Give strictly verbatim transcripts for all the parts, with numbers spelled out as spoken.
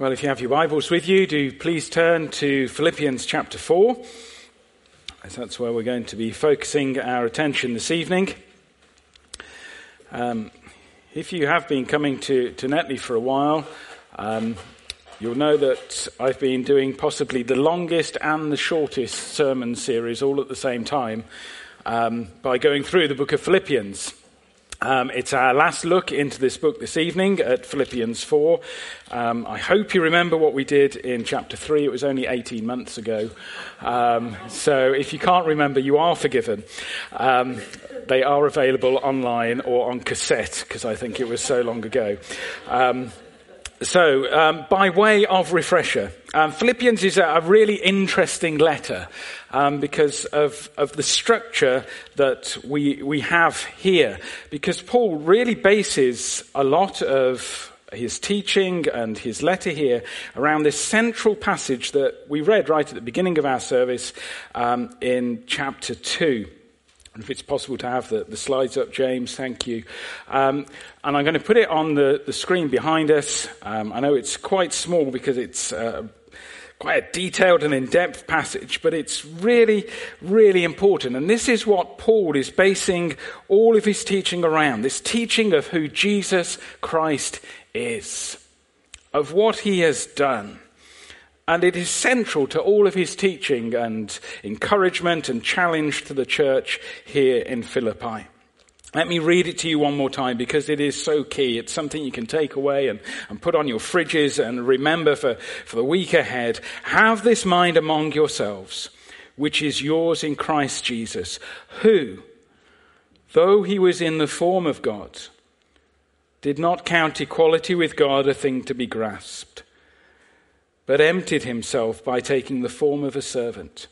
Well, if you have your Bibles with you, do please turn to Philippians chapter four, as that's where we're going to be focusing our attention this evening. Um, if you have been coming to, to Netley for a while, um, you'll know that I've been doing possibly the longest and the shortest sermon series all at the same time um, by going through the book of Philippians. Um, it's our last look into this book this evening at Philippians four. Um, I hope you remember what we did in chapter three. It was only eighteen months ago. Um, so if you can't remember, you are forgiven. Um, they are available online or on cassette, because I think it was so long ago. Um, So, um, by way of refresher, um, Philippians is a, a really interesting letter um, because of, of the structure that we we have here. Because Paul really bases a lot of his teaching and his letter here around this central passage that we read right at the beginning of our service um, in chapter two. If it's possible to have the, the slides up, James, thank you. Um, and I'm going to put it on the, the screen behind us. Um, I know it's quite small because it's uh, quite a detailed and in-depth passage, but it's really, really important. And this is what Paul is basing all of his teaching around, this teaching of who Jesus Christ is, of what he has done. And it is central to all of his teaching and encouragement and challenge to the church here in Philippi. Let me read it to you one more time because it is so key. It's something you can take away and, and put on your fridges and remember for, for the week ahead. Have this mind among yourselves, which is yours in Christ Jesus, who, though he was in the form of God, did not count equality with God a thing to be grasped, but emptied himself by taking the form of a servant,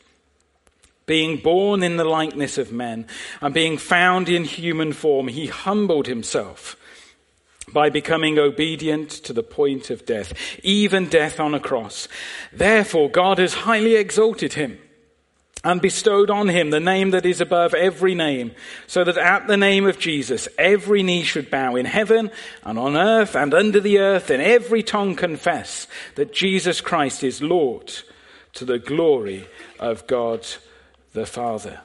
being born in the likeness of men, and being found in human form, he humbled himself by becoming obedient to the point of death, even death on a cross. Therefore, God has highly exalted him and bestowed on him the name that is above every name, so that at the name of Jesus every knee should bow in heaven and on earth and under the earth, and every tongue confess that Jesus Christ is Lord, to the glory of God the Father.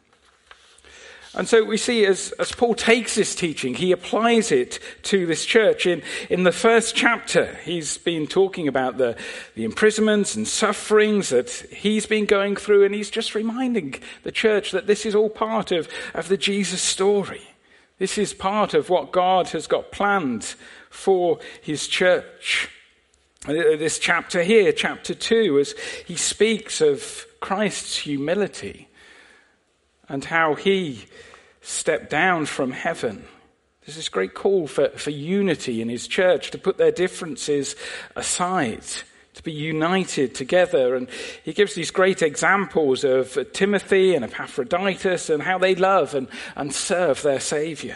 And so we see as, as Paul takes this teaching, he applies it to this church. In, in the first chapter, he's been talking about the, the imprisonments and sufferings that he's been going through, and he's just reminding the church that this is all part of, of the Jesus story. This is part of what God has got planned for his church. This chapter here, chapter two, as he speaks of Christ's humility, and how he stepped down from heaven. There's this great call for, for unity in his church, to put their differences aside, to be united together. And he gives these great examples of Timothy and Epaphroditus and how they love and, and serve their Saviour.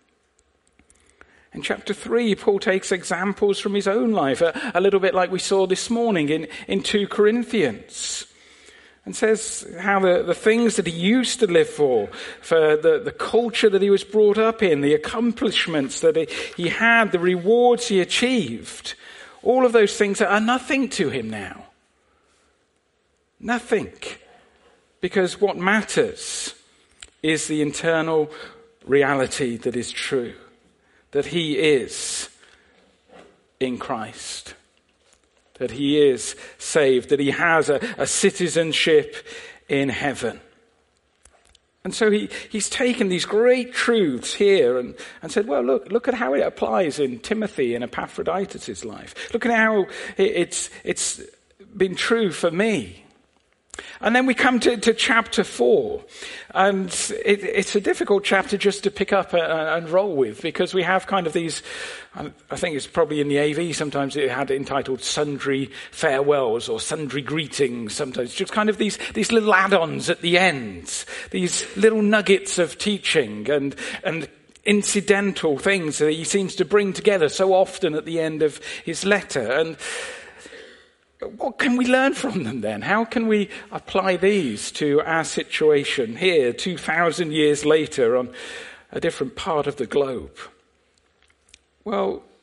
In chapter three, Paul takes examples from his own life, a, a little bit like we saw this morning in, in two Corinthians. And says how the, the things that he used to live for, for the, the culture that he was brought up in, the accomplishments that he, he had, the rewards he achieved, all of those things are nothing to him now. Nothing. Because what matters is the internal reality that is true, that he is in Christ. That he is saved, that he has a, a citizenship in heaven. And so he, he's taken these great truths here and, and said, well, look, look at how it applies in Timothy and Epaphroditus' life. Look at how it, it's, it's been true for me. And then we come to, to chapter four, and it, it's a difficult chapter just to pick up and, and roll with, because we have kind of these, I think it's probably in the A V, sometimes it had entitled sundry farewells or sundry greetings, sometimes just kind of these, these little add-ons at the end, these little nuggets of teaching and, and incidental things that he seems to bring together so often at the end of his letter. And what can we learn from them then? How can we apply these to our situation here, two thousand years later, on a different part of the globe? Well,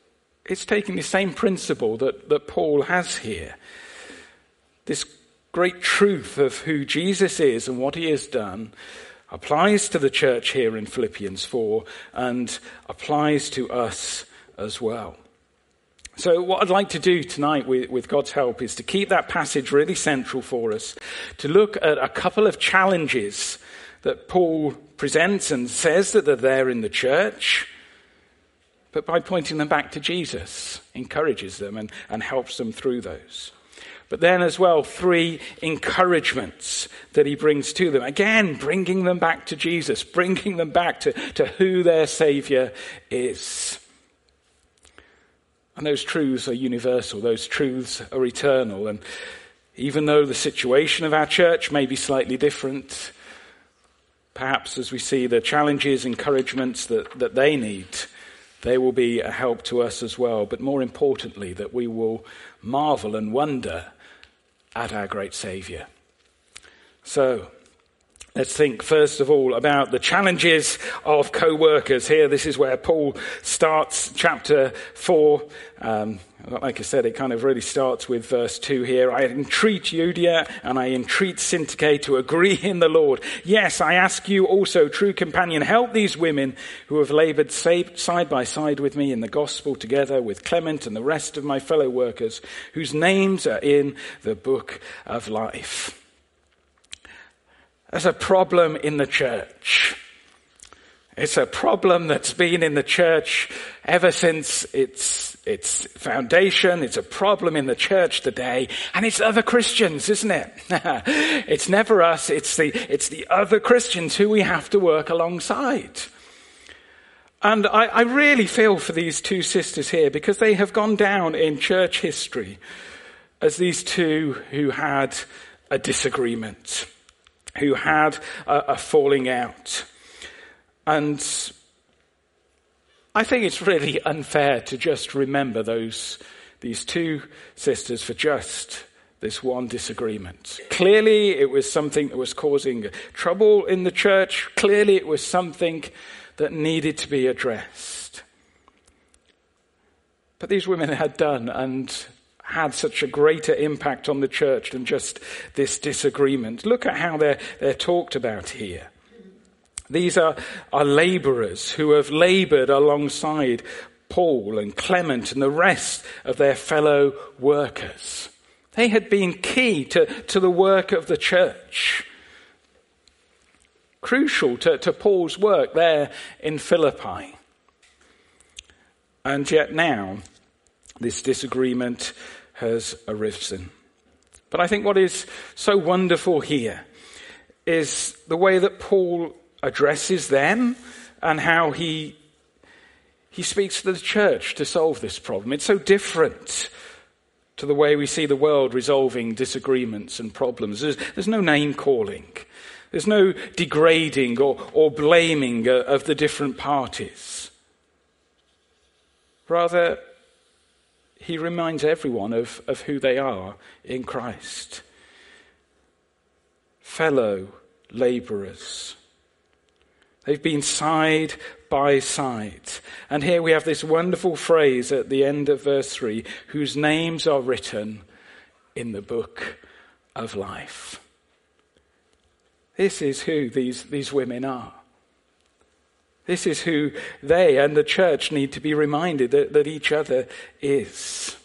it's taking the same principle that, that Paul has here. This great truth of who Jesus is and what he has done applies to the church here in Philippians four and applies to us as well. So what I'd like to do tonight with, with God's help is to keep that passage really central for us, to look at a couple of challenges that Paul presents and says that they're there in the church, but by pointing them back to Jesus, encourages them and, and helps them through those. But then as well, three encouragements that he brings to them. Again, bringing them back to Jesus, bringing them back to, to who their Saviour is. And those truths are universal. Those truths are eternal. And even though the situation of our church may be slightly different, perhaps as we see the challenges, encouragements that, that they need, they will be a help to us as well. But more importantly, that we will marvel and wonder at our great Saviour. So, let's think first of all about the challenges of co-workers. Here, this is where Paul starts chapter four. Um, like I said, it kind of really starts with verse two here. I entreat Euodia and I entreat Syntyche to agree in the Lord. Yes, I ask you also, true companion, help these women who have laboured side by side with me in the gospel, together with Clement and the rest of my fellow workers, whose names are in the book of life. There's a problem in the church. It's a problem that's been in the church ever since its its foundation. It's a problem in the church today, and it's other Christians, isn't it? It's never us. It's the it's the other Christians who we have to work alongside. And I, I really feel for these two sisters here, because they have gone down in church history as these two who had a disagreement, who had a, a falling out. And I think it's really unfair to just remember those these two sisters for just this one disagreement. Clearly it was something that was causing trouble in the church. Clearly it was something that needed to be addressed. But these women had done and had such a greater impact on the church than just this disagreement. Look at how they're, they're talked about here. These are, are labourers who have laboured alongside Paul and Clement and the rest of their fellow workers. They had been key to, to the work of the church. Crucial to, to Paul's work there in Philippi. And yet now, this disagreement has arisen. But I think what is so wonderful here is the way that Paul addresses them and how he he speaks to the church to solve this problem. It's so different to the way we see the world resolving disagreements and problems. There's, there's no name calling. There's no degrading or, or blaming of the different parties. Rather, he reminds everyone of, of who they are in Christ. Fellow labourers. They've been side by side. And here we have this wonderful phrase at the end of verse three, whose names are written in the book of life. This is who these, these women are. This is who they and the church need to be reminded that, that each other is.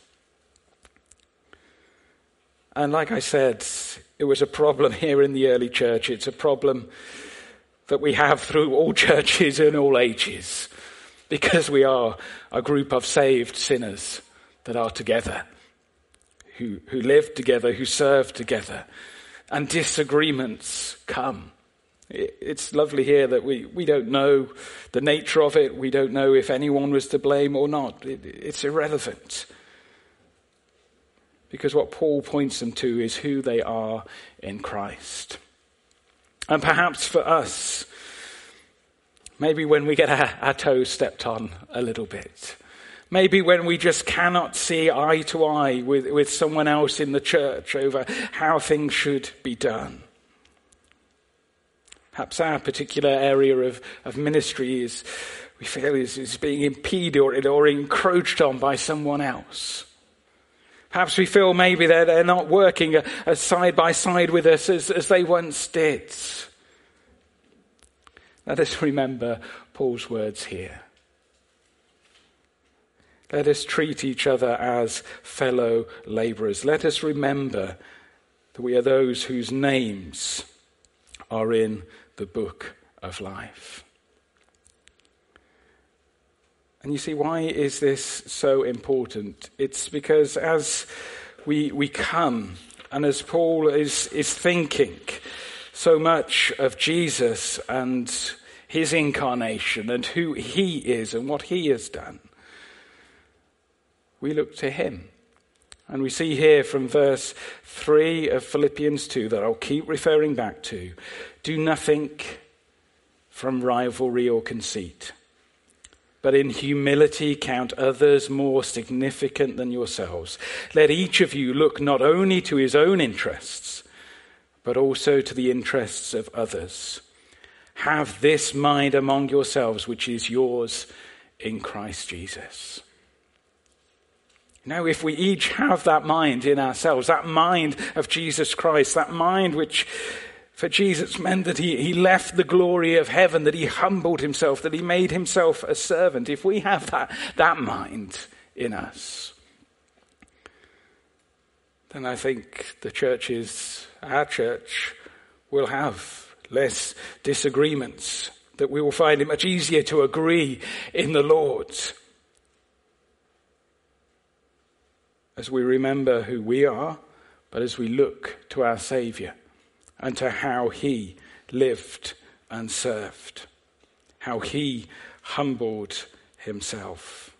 And like I said, it was a problem here in the early church. It's a problem that we have through all churches in all ages, because we are a group of saved sinners that are together, who, who live together, who serve together, and disagreements come. It's lovely here that we, we don't know the nature of it. We don't know if anyone was to blame or not. It, it's irrelevant. Because what Paul points them to is who they are in Christ. And perhaps for us, maybe when we get our, our toes stepped on a little bit, maybe when we just cannot see eye to eye with, with someone else in the church over how things should be done. Perhaps our particular area of, of ministry is we feel is, is being impeded or, or encroached on by someone else. Perhaps we feel maybe they're, they're not working as side by side with us as, as they once did. Let us remember Paul's words here. Let us treat each other as fellow labourers. Let us remember that we are those whose names are in the book of life. And you see, why is this so important? It's because as we we come, and as Paul is, is thinking so much of Jesus and his incarnation and who he is and what he has done, we look to him. And we see here from verse three of Philippians two that I'll keep referring back to, do nothing from rivalry or conceit, but in humility count others more significant than yourselves. Let each of you look not only to his own interests, but also to the interests of others. Have this mind among yourselves, which is yours in Christ Jesus. Now, if we each have that mind in ourselves, that mind of Jesus Christ, that mind which for Jesus meant that he, he left the glory of heaven, that he humbled himself, that he made himself a servant. If we have that, that mind in us, then I think the churches, our church, will have less disagreements, that we will find it much easier to agree in the Lord as we remember who we are, but as we look to our Saviour and to how he lived and served, how he humbled himself.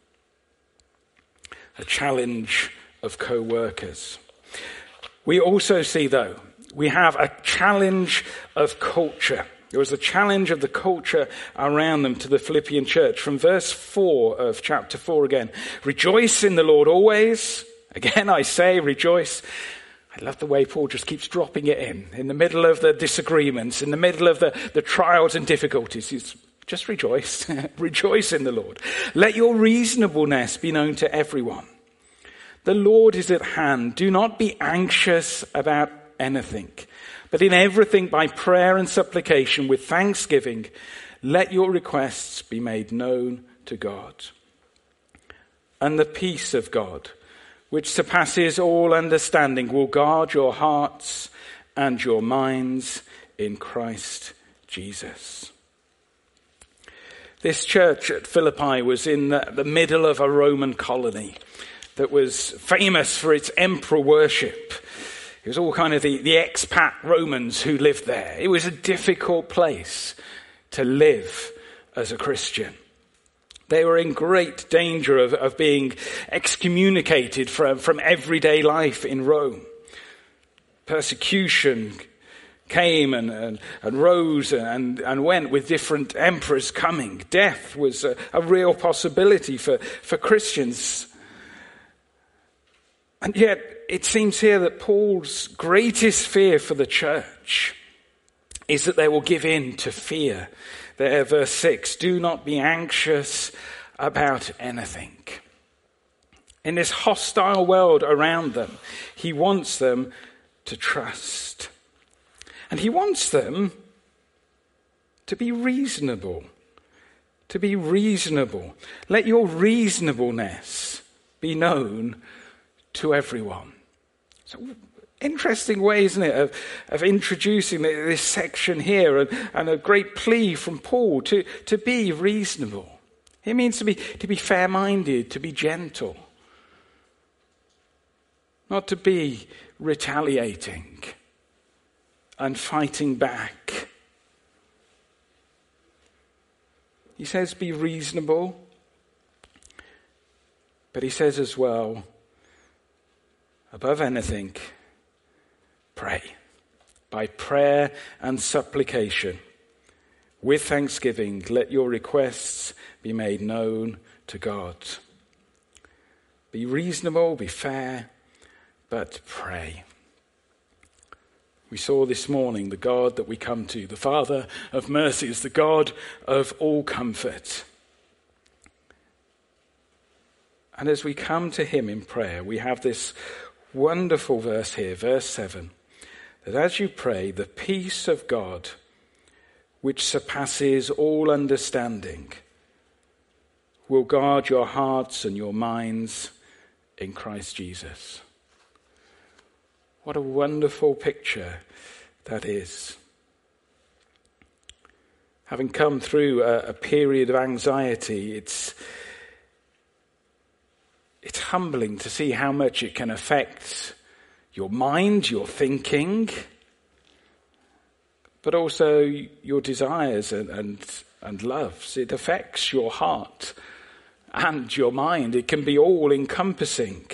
A challenge of co-workers. We also see, though, we have a challenge of culture. There was a challenge of the culture around them to the Philippian church. From verse four of chapter four again. Rejoice in the Lord always. Again, I say rejoice. I love the way Paul just keeps dropping it in. In the middle of the disagreements, in the middle of the, the trials and difficulties, he's just rejoice. Rejoice in the Lord. Let your reasonableness be known to everyone. The Lord is at hand. Do not be anxious about anything, but in everything by prayer and supplication with thanksgiving, let your requests be made known to God. And the peace of God, which surpasses all understanding, will guard your hearts and your minds in Christ Jesus. This church at Philippi was in the, the middle of a Roman colony that was famous for its emperor worship. It was all kind of the, the expat Romans who lived there. It was a difficult place to live as a Christian. They were in great danger of, of being excommunicated from, from everyday life in Rome. Persecution came and, and, and rose and, and went with different emperors coming. Death was a, a real possibility for, for Christians. And yet it seems here that Paul's greatest fear for the church is that they will give in to fear. There, verse six, do not be anxious about anything. In this hostile world around them, he wants them to trust. And he wants them to be reasonable. To be reasonable. Let your reasonableness be known to everyone. So, interesting way, isn't it, of, of introducing this section here, and, and a great plea from Paul to, to be reasonable. It means to be, to be fair-minded, to be gentle. Not to be retaliating and fighting back. He says be reasonable, but he says as well, above anything, pray. By prayer and supplication, with thanksgiving, let your requests be made known to God. Be reasonable, be fair, but pray. We saw this morning the God that we come to, the Father of mercies, the God of all comfort. And as we come to him in prayer, we have this wonderful verse here, verse seven, that as you pray, the peace of God, which surpasses all understanding, will guard your hearts and your minds in Christ Jesus. What a wonderful picture that is. Having come through a, a period of anxiety, it's it's humbling to see how much it can affect your mind, your thinking, but also your desires and, and, and loves. It affects your heart and your mind. It can be all encompassing.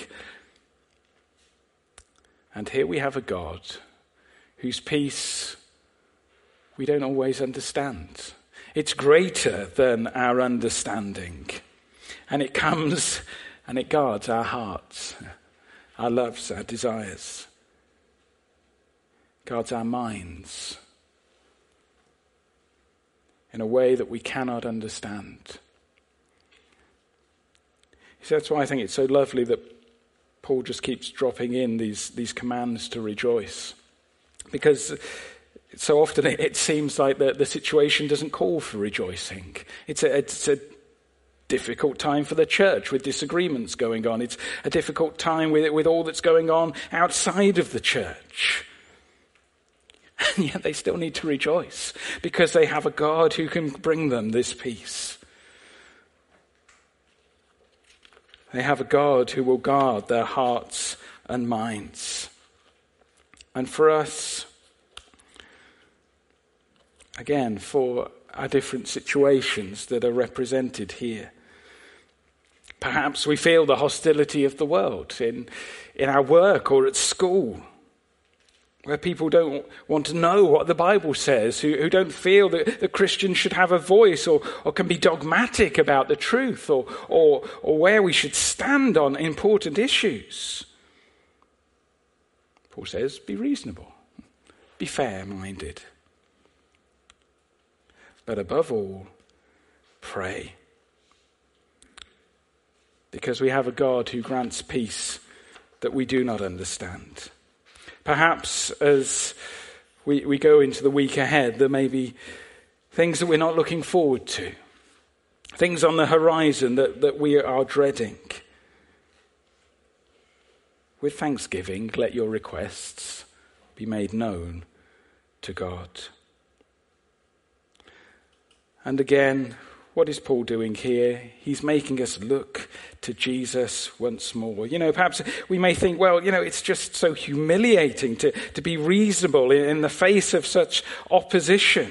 And here we have a God whose peace we don't always understand. It's greater than our understanding. And it comes and it guards our hearts, our loves, our desires. Guards our minds in a way that we cannot understand. So that's why I think it's so lovely that Paul just keeps dropping in these, these commands to rejoice. Because so often it, it seems like the, the situation doesn't call for rejoicing. It's a, it's a difficult time for the church with disagreements going on. It's a difficult time with, with all that's going on outside of the church. And yet they still need to rejoice because they have a God who can bring them this peace. They have a God who will guard their hearts and minds. And for us, again, for our different situations that are represented here, perhaps we feel the hostility of the world in, in our work or at school, where people don't want to know what the Bible says, who, who don't feel that the Christians should have a voice or, or can be dogmatic about the truth or, or, or where we should stand on important issues. Paul says, be reasonable, be fair-minded. But above all, pray. Because we have a God who grants peace that we do not understand. Perhaps as we, we go into the week ahead, there may be things that we're not looking forward to. Things on the horizon that, that we are dreading. With thanksgiving, let your requests be made known to God. And again, what is Paul doing here? He's making us look to Jesus once more. You know, perhaps we may think, well, you know, it's just so humiliating to, to be reasonable in, in the face of such opposition.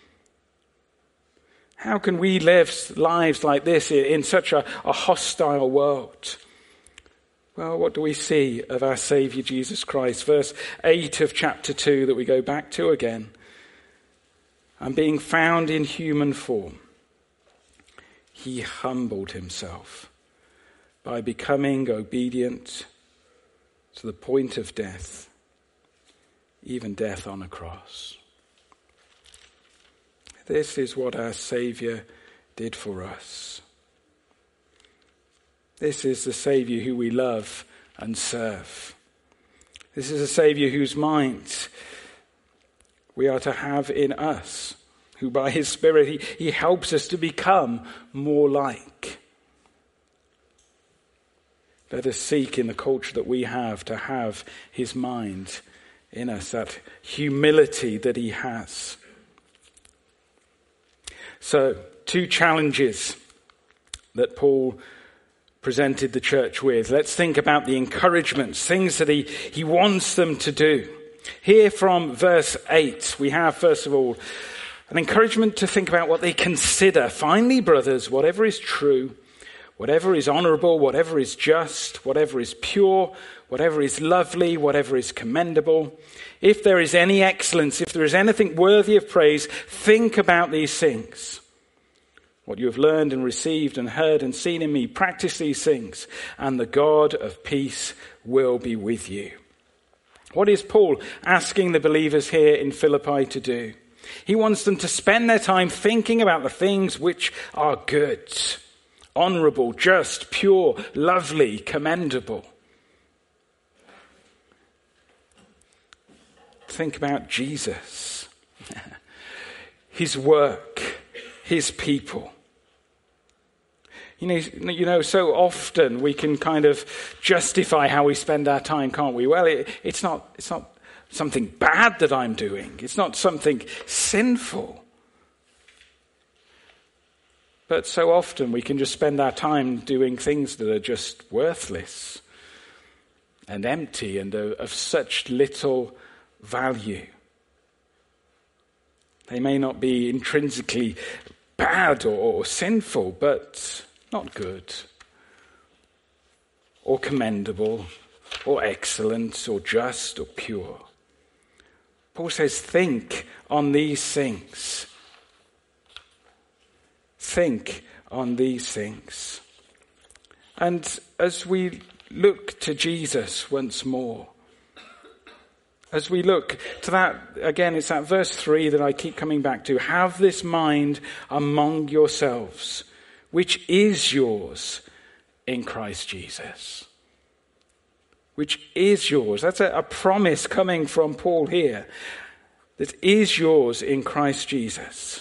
How can we live lives like this in, in such a, a hostile world? Well, what do we see of our Saviour Jesus Christ? Verse eight of chapter two that we go back to again. And being found in human form, he humbled himself by becoming obedient to the point of death, even death on a cross. This is what our Saviour did for us. This is the Saviour who we love and serve. This is a Saviour whose mind we are to have in us, who by his Spirit, he, he helps us to become more like. Let us seek in the culture that we have to have his mind in us, that humility that he has. So, two challenges that Paul presented the church with. Let's think about the encouragements, things that he, he wants them to do. Here from verse eight, we have, first of all, an encouragement to think about what they consider. Finally, brothers, whatever is true, whatever is honorable, whatever is just, whatever is pure, whatever is lovely, whatever is commendable, if there is any excellence, if there is anything worthy of praise, think about these things. What you have learned and received and heard and seen in me, practice these things, and the God of peace will be with you. What is Paul asking the believers here in Philippi to do? He wants them to spend their time thinking about the things which are good, honourable, just, pure, lovely, commendable. Think about Jesus, his work, his people. You know, you know, so often we can kind of justify how we spend our time, can't we? Well, it, it's not, it's not something bad that I'm doing. It's not something sinful. But so often we can just spend our time doing things that are just worthless and empty and of, of such little value. They may not be intrinsically bad or, or sinful, but not good or commendable or excellent or just or pure. Paul says, think on these things. Think on these things. And as we look to Jesus once more, as we look to that, again, it's that verse three that I keep coming back to. Have this mind among yourselves, which is yours in Christ Jesus. Which is yours. That's a, a promise coming from Paul here. That is yours in Christ Jesus.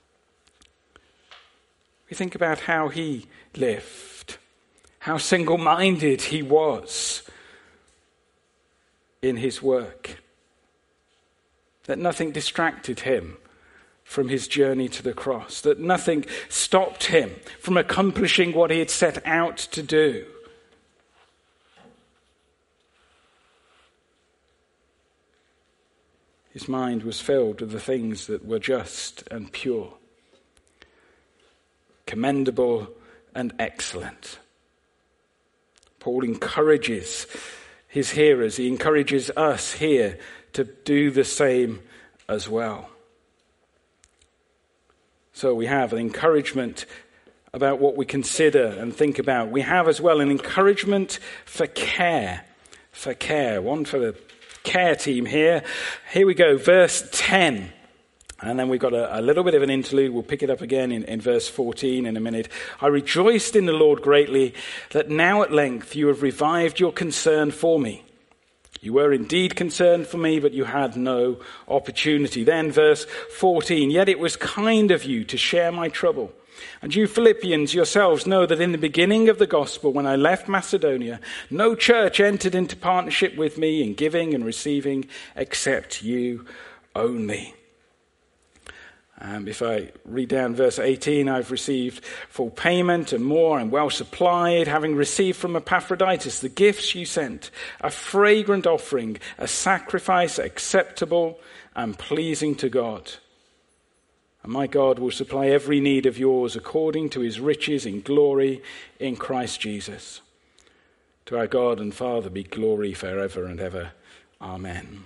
We think about how he lived, how single-minded he was in his work, that nothing distracted him from his journey to the cross, that nothing stopped him from accomplishing what he had set out to do. His mind was filled with the things that were just and pure, commendable and excellent. Paul encourages his hearers, he encourages us here to do the same as well. So we have an encouragement about what we consider and think about. We have as well an encouragement for care, for care. One for the care team here. Here we go, verse ten. And then we've got a, a little bit of an interlude. We'll pick it up again in, in verse fourteen in a minute. I rejoiced in the Lord greatly that now at length you have revived your concern for me. You were indeed concerned for me, but you had no opportunity. Then verse fourteen, yet it was kind of you to share my trouble. And you Philippians yourselves know that in the beginning of the gospel, when I left Macedonia, no church entered into partnership with me in giving and receiving except you only. Um, if I read down verse eighteen, I've received full payment and more and well supplied, having received from Epaphroditus the gifts you sent, a fragrant offering, a sacrifice acceptable and pleasing to God. And my God will supply every need of yours according to his riches in glory in Christ Jesus. To our God and Father be glory forever and ever. Amen.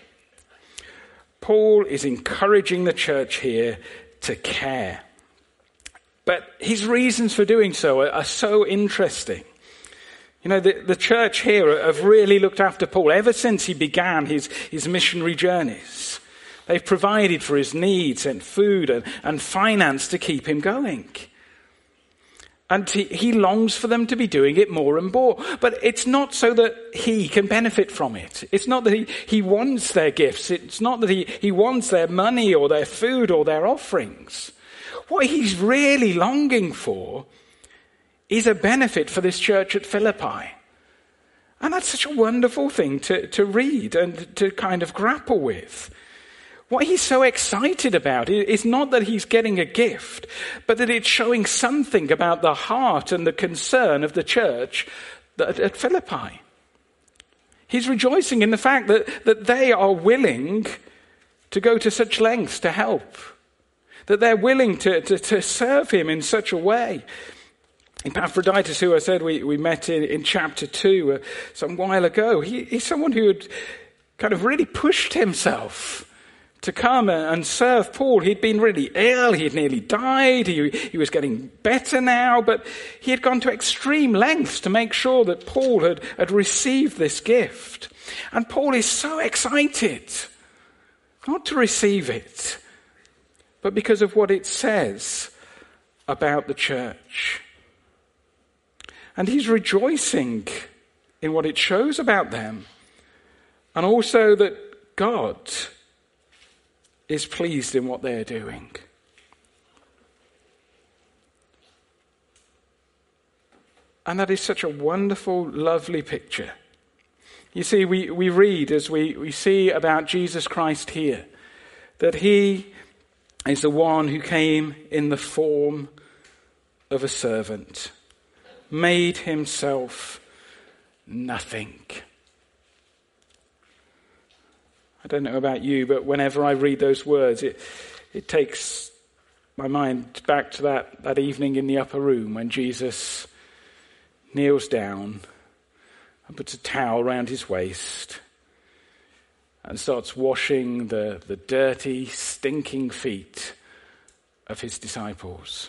Paul is encouraging the church here to care. But his reasons for doing so are, are so interesting. You know, the, the church here have really looked after Paul ever since he began his, his missionary journeys. They've provided for his needs and food and, and finance to keep him going. And he, he longs for them to be doing it more and more. But it's not so that he can benefit from it. It's not that he, he wants their gifts. It's not that he, he wants their money or their food or their offerings. What he's really longing for is a benefit for this church at Philippi. And that's such a wonderful thing to, to read and to kind of grapple with. What he's so excited about is not that he's getting a gift, but that it's showing something about the heart and the concern of the church at Philippi. He's rejoicing in the fact that, that they are willing to go to such lengths to help, that they're willing to, to, to serve him in such a way. Epaphroditus, who I said we, we met in, in chapter two uh, some while ago, he, he's someone who had kind of really pushed himself to come and serve Paul. He'd been really ill. He had nearly died. He, he was getting better now, but he had gone to extreme lengths to make sure that Paul had, had received this gift. And Paul is so excited, not to receive it, but because of what it says about the church. And he's rejoicing in what it shows about them. And also that God is pleased in what they're doing. And that is such a wonderful, lovely picture. You see, we, we read as we, we see about Jesus Christ here, that he is the one who came in the form of a servant, made himself nothing. I don't know about you, but whenever I read those words, it it takes my mind back to that, that evening in the upper room when Jesus kneels down and puts a towel around his waist and starts washing the, the dirty, stinking feet of his disciples.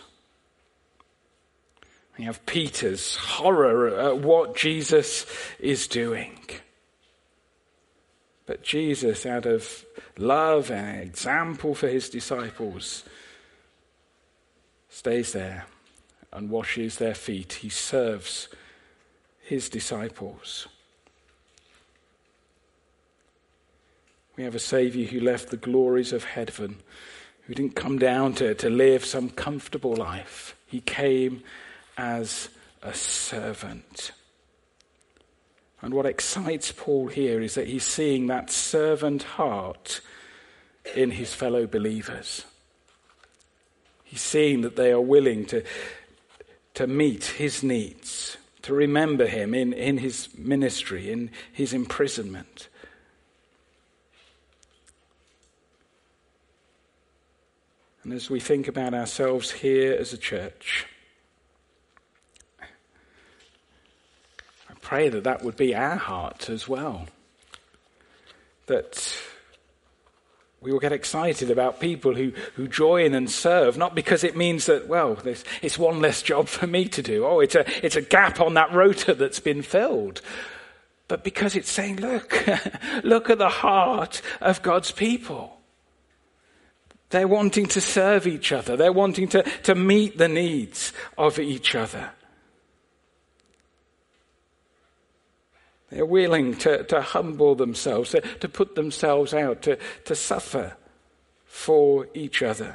And you have Peter's horror at what Jesus is doing. But Jesus, out of love and example for his disciples, stays there and washes their feet. He serves his disciples. We have a Saviour who left the glories of heaven, who didn't come down to, to live some comfortable life. He came as a servant. And what excites Paul here is that he's seeing that servant heart in his fellow believers. He's seeing that they are willing to, to meet his needs, to remember him in, in his ministry, in his imprisonment. And as we think about ourselves here as a church, pray that that would be our heart as well. That we will get excited about people who, who join and serve, not because it means that, well, it's one less job for me to do. Oh, it's a, it's a gap on that rota that's been filled. But because it's saying, look, look at the heart of God's people. They're wanting to serve each other. They're wanting to, to meet the needs of each other. They're willing to, to humble themselves, to, to put themselves out, to, to suffer for each other.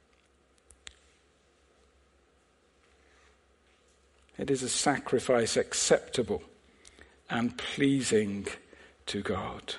It is a sacrifice acceptable and pleasing to God.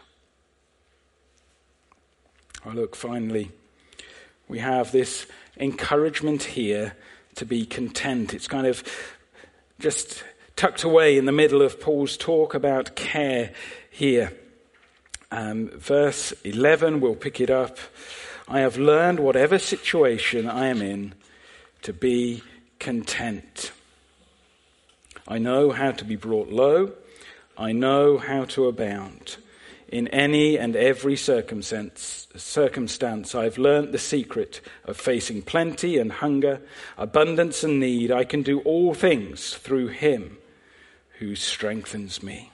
Oh, look, finally, we have this encouragement here to be content. It's kind of just tucked away in the middle of Paul's talk about care here. Um, verse eleven, we'll pick it up. I have learned, whatever situation I am in, to be content. I know how to be brought low. I know how to abound. In any and every circumstance, circumstance, I've learnt the secret of facing plenty and hunger, abundance and need. I can do all things through him who strengthens me.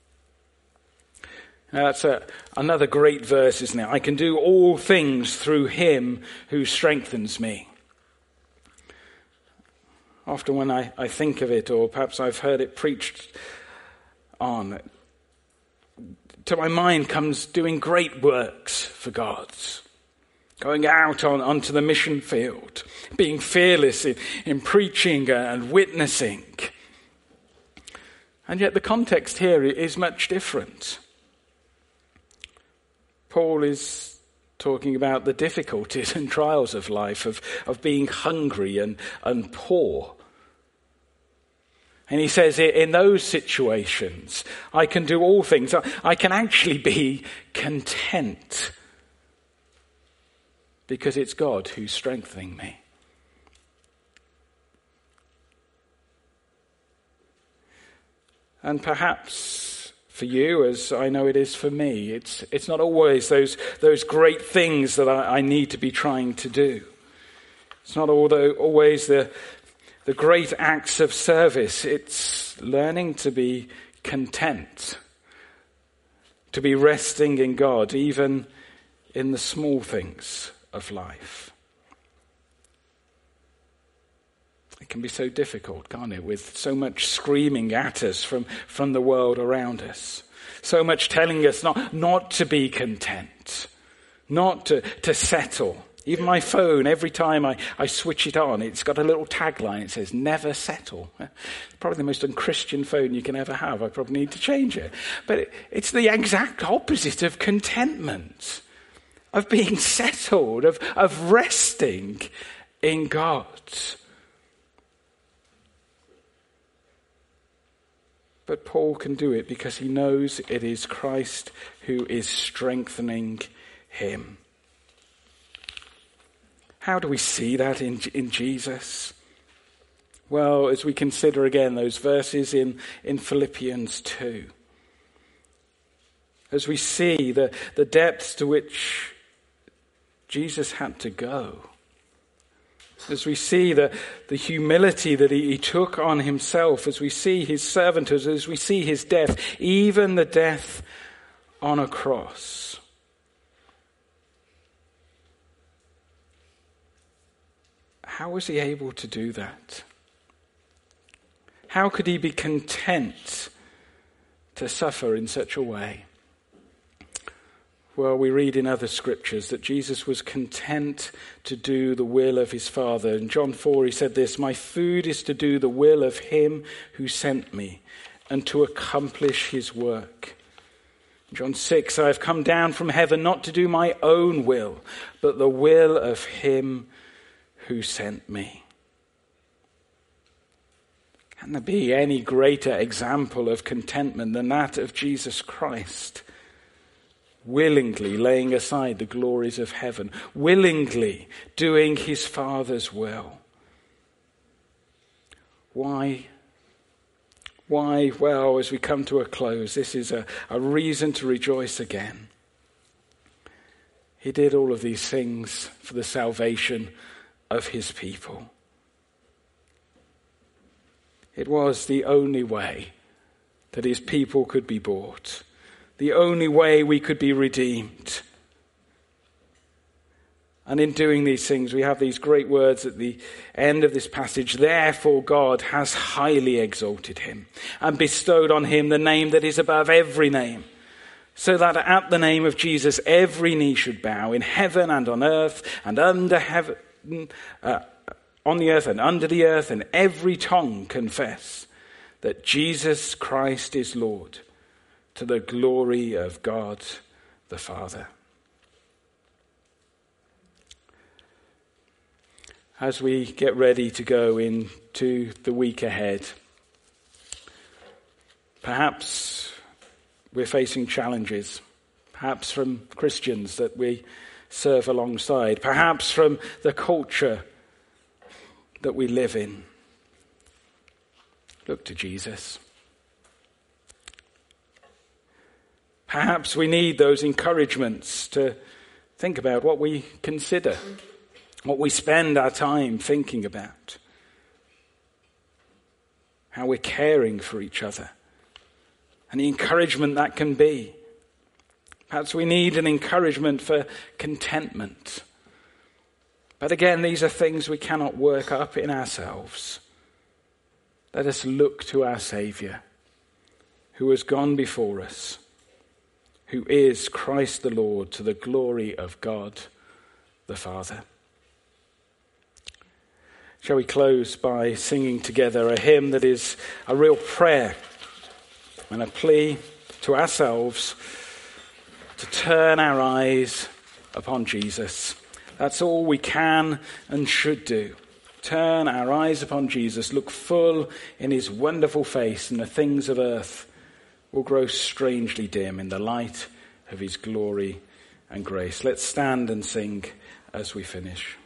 Now that's a, another great verse, isn't it? I can do all things through him who strengthens me. Often when I, I think of it, or perhaps I've heard it preached on, to my mind comes doing great works for God. Going out on, onto the mission field, being fearless in, in preaching and witnessing. And yet the context here is much different. Paul is talking about the difficulties and trials of life, of, of being hungry and, and poor. And he says, in those situations, I can do all things. I can actually be content because it's God who's strengthening me. And perhaps for you, as I know it is for me, it's it's not always those those great things that I, I need to be trying to do. It's not although always the the great acts of service. It's learning to be content, to be resting in God, even in the small things of life. It can be so difficult, can't it, with so much screaming at us from, from the world around us. So much telling us not, not to be content, not to, to settle. Even my phone, every time I, I switch it on, it's got a little tagline. It says, never settle. Probably the most unchristian phone you can ever have. I probably need to change it. But it, it's the exact opposite of contentment, of being settled, of, of resting in God. But Paul can do it because he knows it is Christ who is strengthening him. How do we see that in, in Jesus? Well, as we consider again those verses in, in Philippians two, as we see the, the depths to which Jesus had to go, as we see the, the humility that he, he took on himself, as we see his servanthood, as we see his death, even the death on a cross. How was he able to do that? How could he be content to suffer in such a way? Well, we read in other scriptures that Jesus was content to do the will of his Father. In John four, he said this, "My food is to do the will of him who sent me and to accomplish his work." In John six, "I have come down from heaven not to do my own will, but the will of him who sent me." Can there be any greater example of contentment than that of Jesus Christ? Willingly laying aside the glories of heaven, willingly doing his Father's will. Why? Why? Well, as we come to a close, this is a, a reason to rejoice again. He did all of these things for the salvation of his people. It was the only way that his people could be bought, the only way we could be redeemed. And in doing these things, we have these great words at the end of this passage. "Therefore God has highly exalted him and bestowed on him the name that is above every name, so that at the name of Jesus every knee should bow in heaven and on earth and under heaven, uh, on the earth and under the earth, and every tongue confess that Jesus Christ is Lord, to the glory of God the Father." As we get ready to go into the week ahead, perhaps we're facing challenges, perhaps from Christians that we serve alongside, perhaps from the culture that we live in. Look to Jesus. Perhaps we need those encouragements to think about what we consider, what we spend our time thinking about, how we're caring for each other, and the encouragement that can be. Perhaps we need an encouragement for contentment. But again, these are things we cannot work up in ourselves. Let us look to our Saviour, who has gone before us, who is Christ the Lord, to the glory of God the Father. Shall we close by singing together a hymn that is a real prayer and a plea to ourselves to turn our eyes upon Jesus. That's all we can and should do. Turn our eyes upon Jesus, look full in his wonderful face, and the things of earth will grow strangely dim in the light of his glory and grace. Let's stand and sing as we finish.